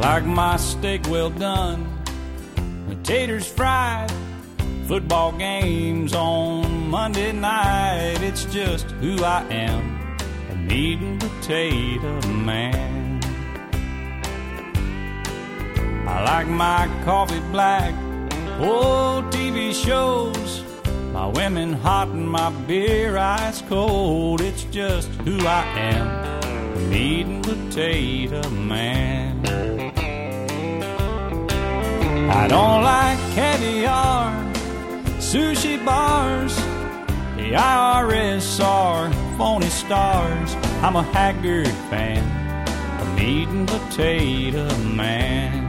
like my steak well done, taters fried, football games on Monday night. It's just who I am, a meat and potato man. I like my coffee black, old TV shows, my women hot and my beer ice cold. It's just who I am, a meat and potato man. I don't like caviar, sushi bars, the IRS are phony stars. I'm a Haggard fan, a meat and potato man.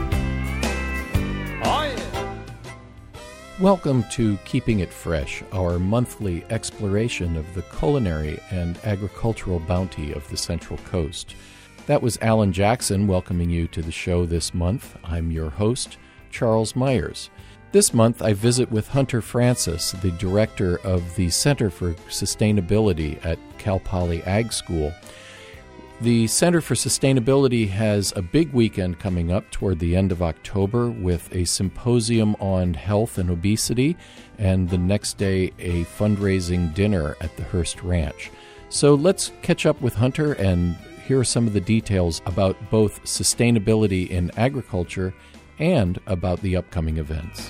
Oh yeah. Welcome to Keeping It Fresh, our monthly exploration of the culinary and agricultural bounty of the Central Coast. That was Alan Jackson welcoming you to the show this month. I'm your host, Charles Myers. This month, I visit with Hunter Francis, the director of the Center for Sustainability at Cal Poly Ag School. The Center for Sustainability has a big weekend coming up toward the end of October with a symposium on health and obesity, and the next day a fundraising dinner at the Hearst Ranch. So let's catch up with Hunter and hear some of the details about both sustainability in agriculture and about the upcoming events.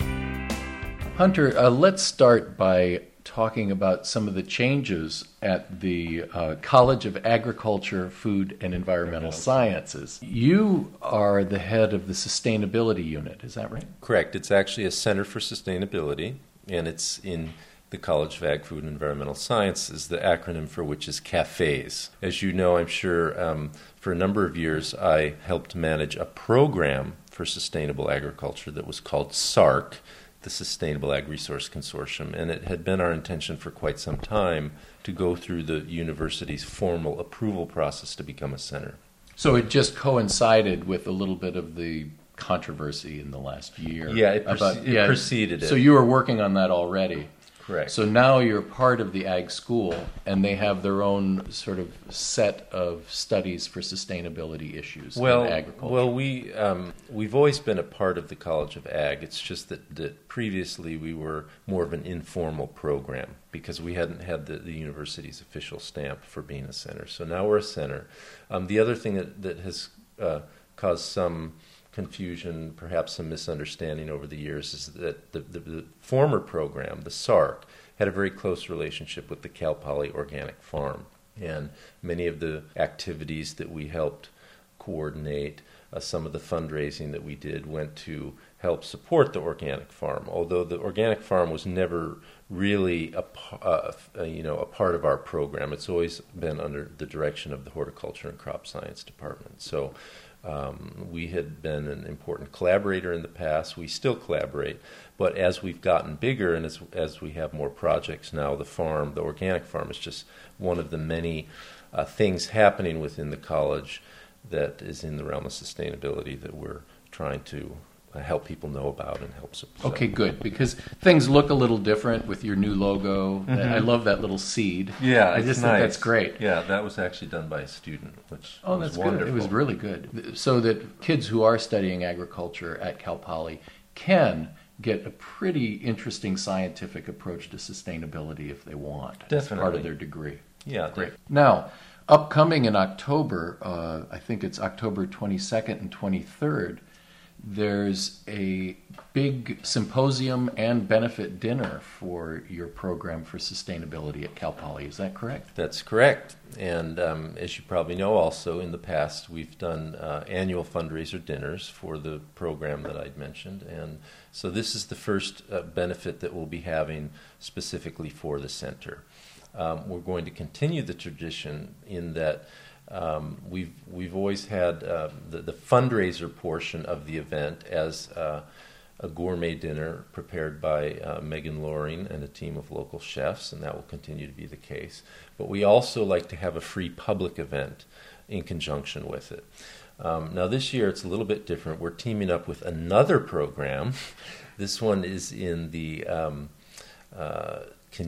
Hunter, let's start by talking about some of the changes at the College of Agriculture, Food, and Environmental Sciences. You are the head of the sustainability unit, is that right? Correct. It's actually a Center for Sustainability, and it's in the College of Ag, Food, and Environmental Sciences, the acronym for which is CAFES. As you know, I'm sure, for a number of years I helped manage a program for sustainable agriculture that was called SARC, the Sustainable Ag Resource Consortium, and it had been our intention for quite some time to go through the university's formal approval process to become a center. So it just coincided with a little bit of the controversy in the last year. Yeah, it preceded it. So you were working on that already. Correct. So now you're part of the ag school, and they have their own sort of set of studies for sustainability issues in agriculture. Well, we've always been a part of the College of Ag. It's just that previously we were more of an informal program because we hadn't had the university's official stamp for being a center. So now we're a center. The other thing that has caused some confusion, perhaps some misunderstanding over the years, is that the former program, the SARC, had a very close relationship with the Cal Poly Organic Farm. And many of the activities that we helped coordinate, some of the fundraising that we did, went to help support the organic farm, although the organic farm was never really a part of our program. It's always been under the direction of the Horticulture and Crop Science Department. So we had been an important collaborator in the past. We still collaborate, but as we've gotten bigger and as we have more projects now, the organic farm is just one of the many things happening within the college that is in the realm of sustainability that we're trying to help people know about and help support. Okay, good, because things look a little different with your new logo. Mm-hmm. I love that little seed. Yeah, I just think that's great. Yeah, that was actually done by a student, which was that's wonderful. Good. It was really good. So that kids who are studying agriculture at Cal Poly can get a pretty interesting scientific approach to sustainability if they want. Definitely. As part of their degree. Yeah, great. Now, upcoming in October, I think it's October 22nd and 23rd, there's a big symposium and benefit dinner for your program for sustainability at Cal Poly. Is that correct? That's correct. And as you probably know also, in the past we've done annual fundraiser dinners for the program that I'd mentioned. And so this is the first benefit that we'll be having specifically for the center. We're going to continue the tradition in that we've always had the fundraiser portion of the event as a gourmet dinner prepared by Megan Loring and a team of local chefs, and that will continue to be the case. But we also like to have a free public event in conjunction with it. Now this year it's a little bit different. We're teaming up with another program. This one is in the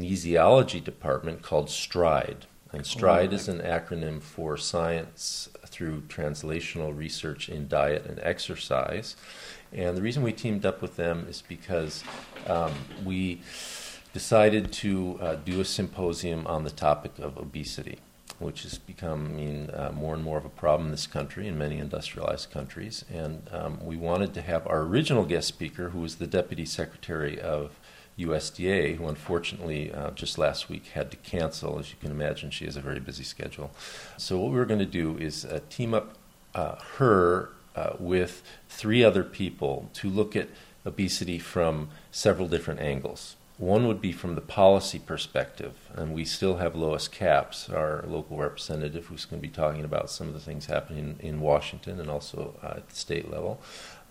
kinesiology department called STRIDE. And STRIDE is an acronym for Science through translational research in diet and exercise. And the reason we teamed up with them is because we decided to do a symposium on the topic of obesity, which is becoming more and more of a problem in this country, in many industrialized countries. And we wanted to have our original guest speaker, who was the Deputy Secretary of USDA, who unfortunately just last week had to cancel. As you can imagine, she has a very busy schedule. So what we were going to do is team up her with 3 other people to look at obesity from several different angles. One would be from the policy perspective, and we still have Lois Capps, our local representative, who's going to be talking about some of the things happening in Washington and also at the state level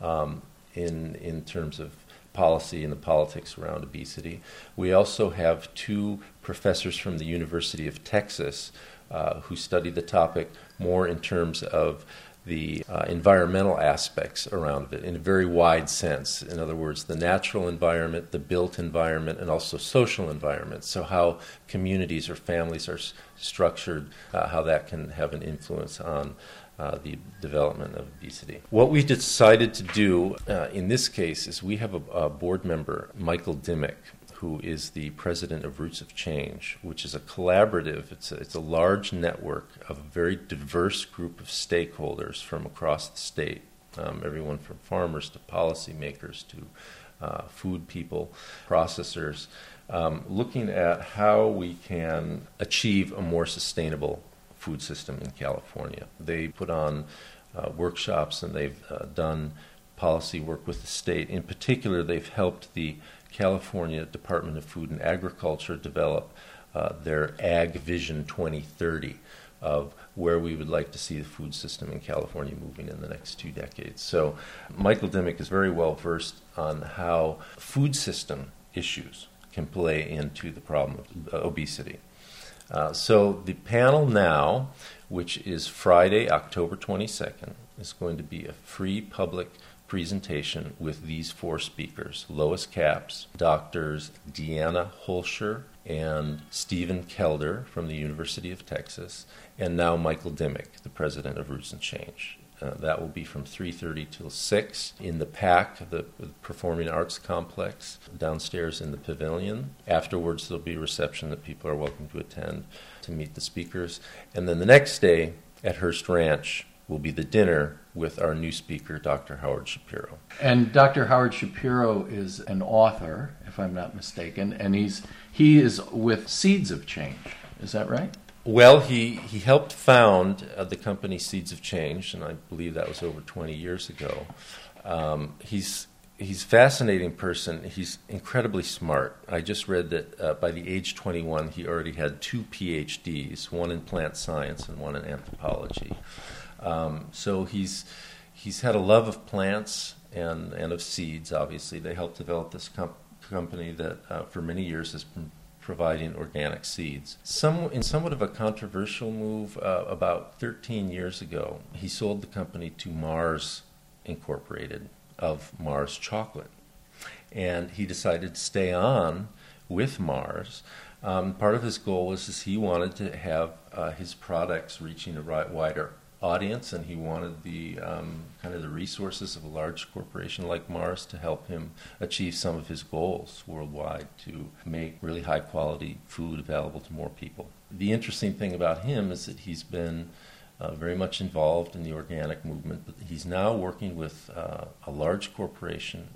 in terms of policy and the politics around obesity. We also have 2 professors from the University of Texas who study the topic more in terms of the environmental aspects around it in a very wide sense. In other words, the natural environment, the built environment, and also social environment. So how communities or families are structured, how that can have an influence on the development of obesity. What we decided to do in this case is we have a board member, Michael Dimmick, who is the president of Roots of Change, which is a collaborative, it's a large network of a very diverse group of stakeholders from across the state, everyone from farmers to policymakers to food people, processors, looking at how we can achieve a more sustainable food system in California. They put on workshops and they've done policy work with the state. In particular, they've helped the California Department of Food and Agriculture develop their Ag Vision 2030 of where we would like to see the food system in California moving in the next 2 decades. So Michael Dimmick is very well versed on how food system issues can play into the problem of obesity. So the panel now, which is Friday, October 22nd, is going to be a free public presentation with these 4 speakers: Lois Capps, Doctors Deanna Holscher and Stephen Kelder from the University of Texas, and now Michael Dimmick, the president of Roots and Change. That will be from 3:30 till 6 in the PAC, the Performing Arts Complex, downstairs in the pavilion. Afterwards, there'll be a reception that people are welcome to attend to meet the speakers. And then the next day at Hearst Ranch will be the dinner with our new speaker, Dr. Howard Shapiro. And Dr. Howard Shapiro is an author, if I'm not mistaken, and he is with Seeds of Change. Is that right? Well, he helped found the company Seeds of Change, and I believe that was over 20 years ago. He's a fascinating person. He's incredibly smart. I just read that by the age 21, he already had 2 PhDs, one in plant science and one in anthropology. So he's had a love of plants and of seeds, obviously. They helped develop this company that for many years has been providing organic seeds. In somewhat of a controversial move, about 13 years ago, he sold the company to Mars Incorporated of Mars Chocolate. And he decided to stay on with Mars. Part of his goal was he wanted to have his products reaching a wider audience, and he wanted the kind of the resources of a large corporation like Mars to help him achieve some of his goals worldwide, to make really high quality food available to more people. The interesting thing about him is that he's been very much involved in the organic movement, but he's now working with a large corporation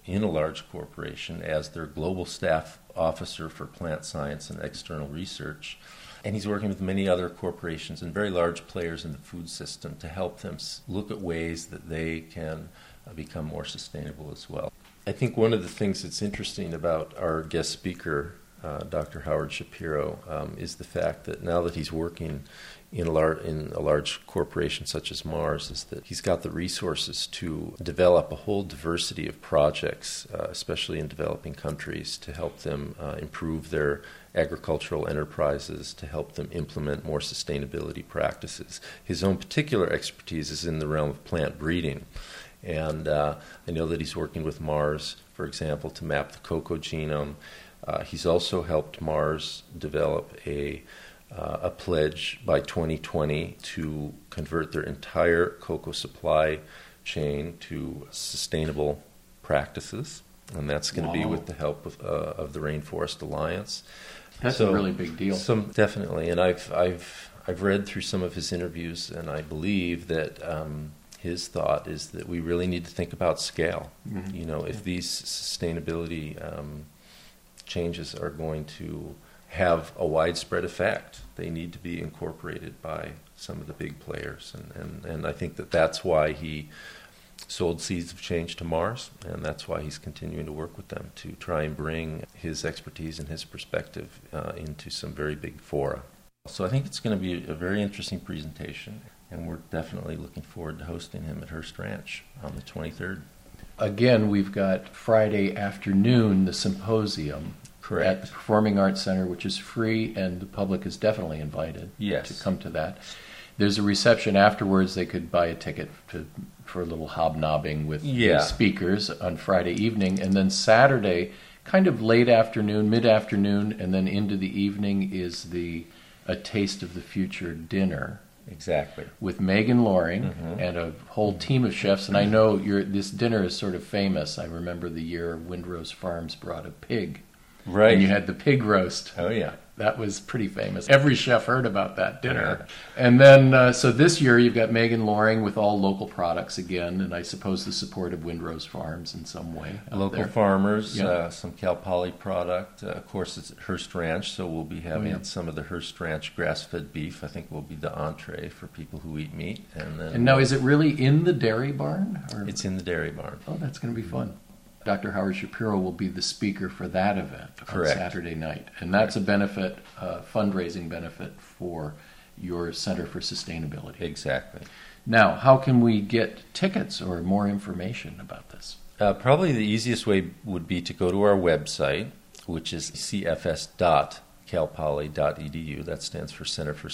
as their global staff officer for plant science and external research. And he's working with many other corporations and very large players in the food system to help them look at ways that they can become more sustainable as well. I think one of the things that's interesting about our guest speaker, Dr. Howard Shapiro, is the fact that now that he's working in a large corporation such as Mars, is that he's got the resources to develop a whole diversity of projects, especially in developing countries, to help them improve their agricultural enterprises, to help them implement more sustainability practices. His own particular expertise is in the realm of plant breeding. And I know that he's working with Mars, for example, to map the cocoa genome. He's also helped Mars develop a a pledge by 2020 to convert their entire cocoa supply chain to sustainable practices, and that's going to be with the help of the Rainforest Alliance. That's a really big deal. Definitely, and I've read through some of his interviews, and I believe that his thought is that we really need to think about scale. Mm-hmm. You know, if these sustainability changes are going to have a widespread effect, they need to be incorporated by some of the big players, and I think that's why he sold Seeds of Change to Mars, and that's why he's continuing to work with them to try and bring his expertise and his perspective into some very big fora. So I think it's going to be a very interesting presentation, and we're definitely looking forward to hosting him at Hearst Ranch on the 23rd. Again, we've got Friday afternoon, the symposium. Correct. At the Performing Arts Center, which is free, and the public is definitely invited to come to that. There's a reception afterwards. They could buy a ticket for a little hobnobbing with the speakers on Friday evening. And then Saturday, kind of late afternoon, mid-afternoon, and then into the evening is a Taste of the Future dinner. Exactly. With Megan Loring and a whole team of chefs. And I know this dinner is sort of famous. I remember the year Windrose Farms brought a pig. Right. And you had the pig roast. Oh, yeah. That was pretty famous. Every chef heard about that dinner. Yeah. And then, so this year you've got Megan Loring with all local products again, and I suppose the support of Windrose Farms in some way. Local farmers, some Cal Poly product. Of course, it's at Hearst Ranch, so we'll be having some of the Hearst Ranch grass-fed beef. I think will be the entree for people who eat meat. And now, is it really in the dairy barn? Or? It's in the dairy barn. Oh, that's going to be fun. Dr. Howard Shapiro will be the speaker for that event on Saturday night. And that's a benefit, fundraising benefit for your Center for Sustainability. Exactly. Now, how can we get tickets or more information about this? Probably the easiest way would be to go to our website, which is cfs.calpoly.edu. That stands for Center for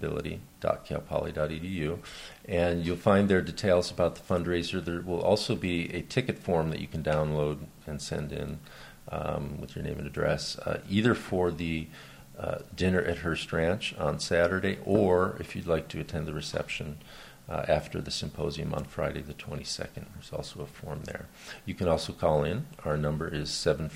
Sustainability.calpoly.edu. And you'll find there details about the fundraiser. There will also be a ticket form that you can download and send in with your name and address, either for the dinner at Hearst Ranch on Saturday, or if you'd like to attend the reception after the symposium on Friday the 22nd. There's also a form there. You can also call in. Our number is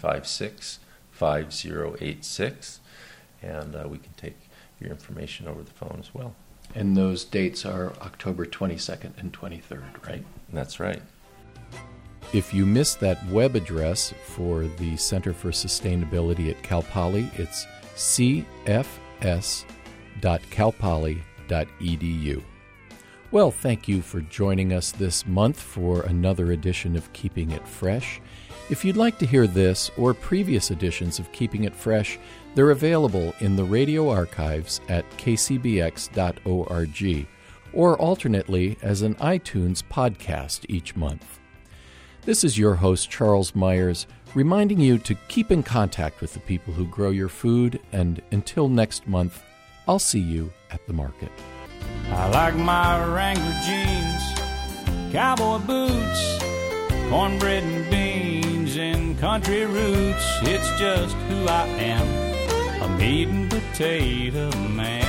756-5086, and we can take your information over the phone as well. And those dates are October 22nd and 23rd, right? That's right. If you missed that web address for the Center for Sustainability at Cal Poly, it's cfs.calpoly.edu. Well, thank you for joining us this month for another edition of Keeping It Fresh. If you'd like to hear this or previous editions of Keeping It Fresh, they're available in the radio archives at kcbx.org, or alternately as an iTunes podcast each month. This is your host, Charles Myers, reminding you to keep in contact with the people who grow your food, and until next month, I'll see you at the market. I like my Wrangler jeans, cowboy boots, cornbread and beans, and country roots. It's just who I am, a meat and potato man.